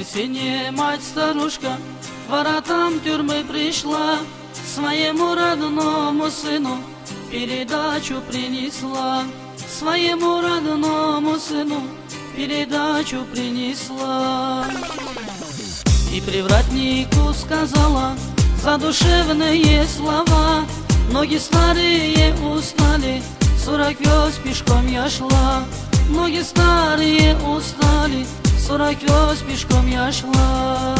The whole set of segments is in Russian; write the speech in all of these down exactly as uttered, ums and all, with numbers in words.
воскресенье мать-старушка к воротам тюрьмы пришла, своему родному сыну передачу принесла, своему родному сыну передачу принесла. И привратнику сказала задушевные слова: ноги старые устали, сорок верст пешком я шла. Ноги старые устали, сорок верст пешком я шла.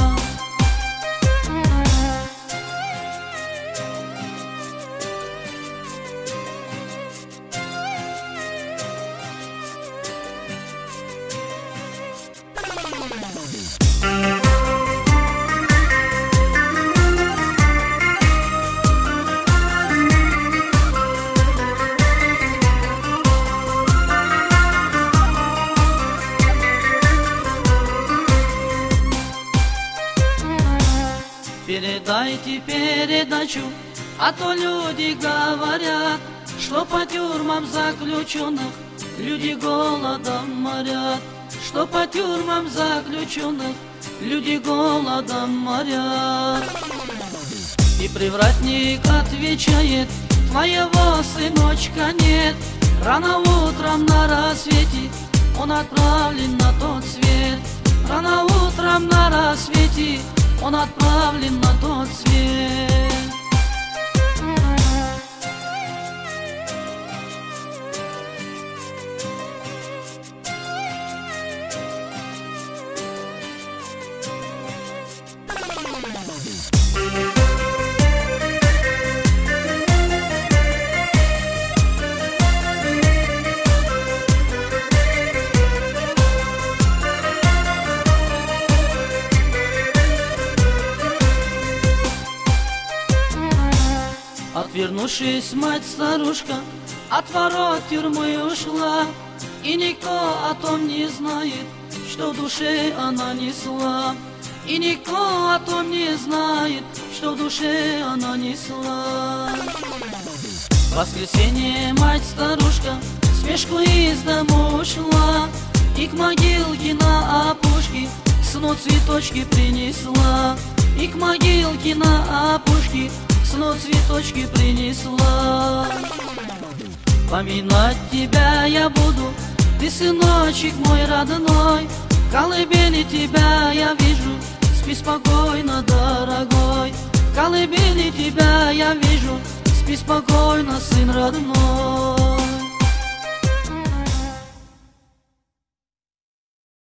Передайте передачу, а то люди говорят, что по тюрьмам заключенных люди голодом морят, что по тюрьмам заключенных люди голодом морят. И привратник отвечает: твоего сыночка нет, рано утром на рассвете он отправлен на тот свет, рано утром на рассвете он отправлен на тот свет. Отвернувшись, мать-старушка от ворот тюрьмы ушла, и никто о том не знает, что в душе она несла. И никто о том не знает, что в душе она несла. В воскресенье мать-старушка с мешку из дому ушла, и к могилке на опушке сну цветочки принесла, и к могилке на опушке сну цветочки принесла. Поминать тебя я буду, ты, сыночек мой родной, в колыбели тебя я вижу, спи спокойно, дорогой. В колыбели тебя я вижу, спи спокойно, сын родной.